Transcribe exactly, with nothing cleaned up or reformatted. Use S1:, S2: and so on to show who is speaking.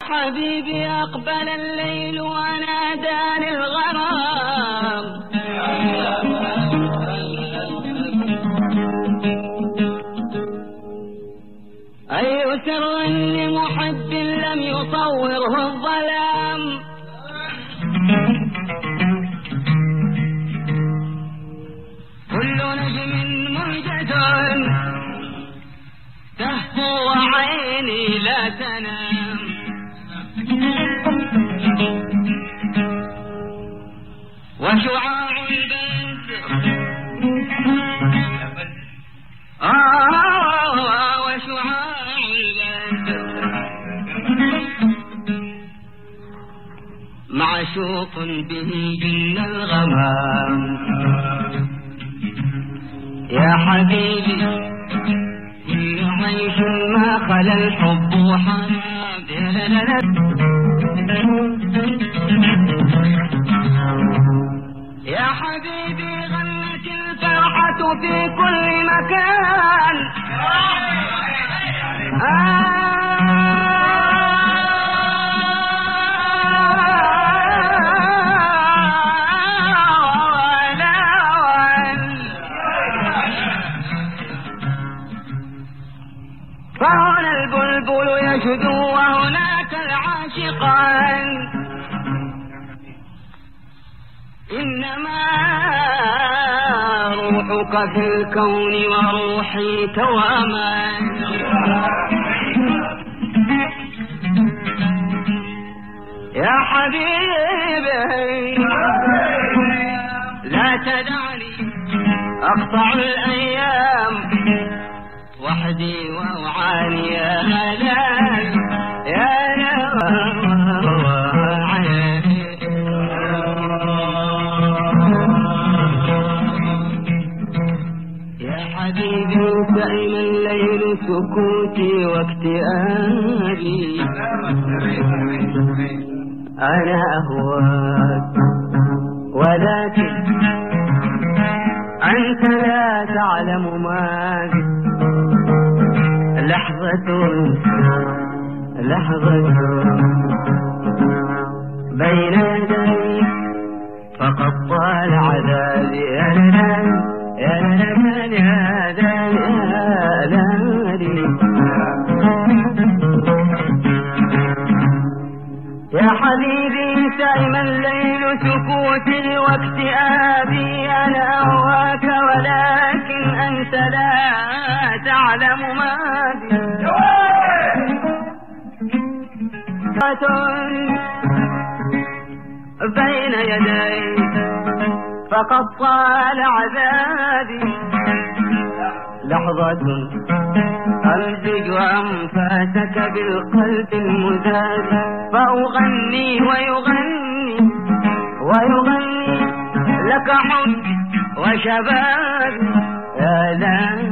S1: حبيبي أقبل الليل وناداني الغرام أي سر لمحب لم يصوره الظلام كل نجم موجد تهفو وعيني لا تنام وشعاع البدر آه وشعاع البدر معشوق به جن الغمام يا حبيبي كل عيش ما خلا الحب وحرام يا حبيبي غنت الفرحة في كل مكان آه فهنا البلبل يشدو وهناك العاشقان إنما روحك في الكون وروحي توامان يا حبيبي لا تدعني أقطع الأيام وحدي وأعاني يا هلال يا يا حبيبي سئم الليل سكوتي واكتئابي أنا أهواك ولكن أنت لا تعلم ما بي لحظة لحظة بين يدي فقد طال عذابي يا لنا يا لنا يا لنا يا حبيبي سائم الليل سكوتي واكتئابي أنا أهواك ولكن أنت لا تعلم ما بي بين يدي فقد طال عذابي لحظة أمزج أنفاسك بالقلب المزاد فأغني ويغني ويغني لك حب وشباب يا لا